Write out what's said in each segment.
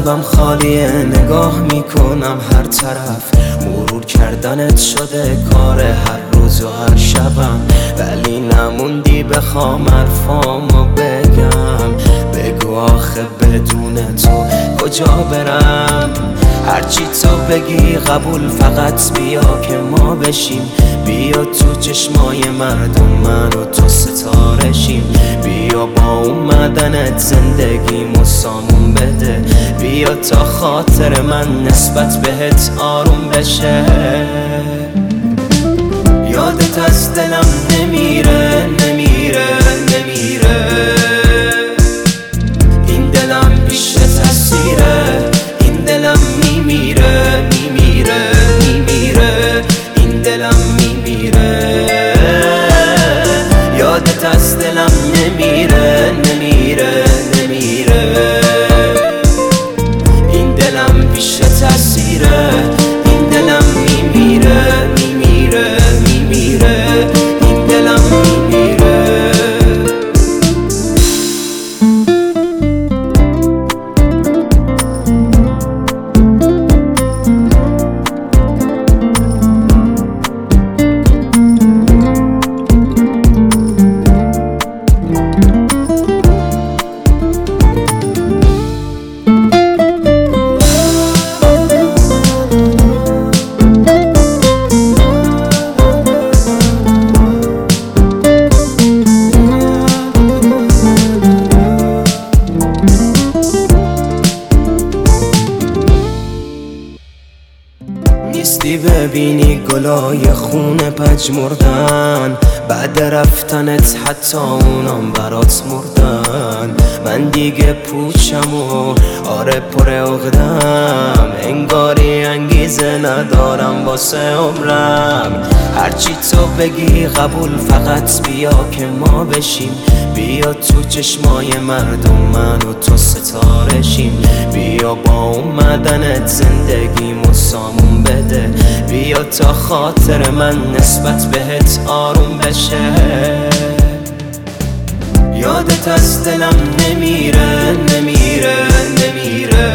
قلبم خالیه، نگاه میکنم هر طرف، مرور کردنت شده کار هر روز و هر شبم. ولی نموندی بخوام حرفامو بگم، بگو آخه بدون تو کجا برم؟ هرچی تو بگی قبول، فقط بیا که ما بشیم. بیا تو چشمای مردم من و تو ستاره شیم. بیا با اومدنت زندگیمو سامون بده. بیا تا خاطر من نسبت بهت آروم بشه. یادت از دلم نمیره، نمیره، نمیره. این دلم پیش تاثیره، این دلم میمیره، میمیره، میمیره. این دلم میمیره. یادت از دلم نمیره، نمیره، نمیره. این دلم پیش تاثیره، این دلم میمیره، میمیره، میمیره. این دلم میمیره. نیستی ببینی گلای خونه پژمردن، بعد رفتنت حتی اونام برات مردن. من دیگه پوچم و آره پر عقدم، انگاری انگیزه ندارم واسه عمرم. هرچی تو بگی قبول، فقط بیا که ما بشیم. بیا تو چشمای مردم من و تو ستاره شیم. بیا با اومدنت زندگیمو سامون بده. بیا تا خاطر من نسبت بهت آروم بشه. یادت از دلم نمیره، نمیره، نمیره.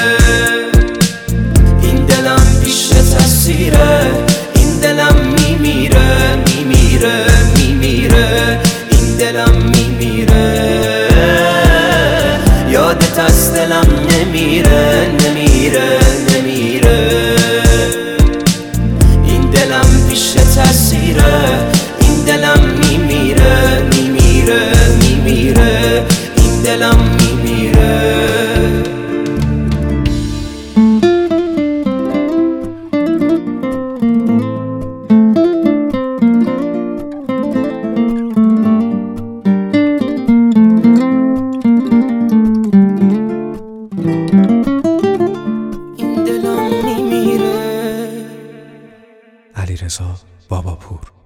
این دلم پیش تاثیره، این دلم میمیره، میمیره، میمیره. این دلم میمیره. یادت از دلم نمیره، نمیره، نمیره. این دلم پیش تاثیره، این دلم میمیره، میمیره، میمیره. این دلم میمیره. علیرضا باباپور.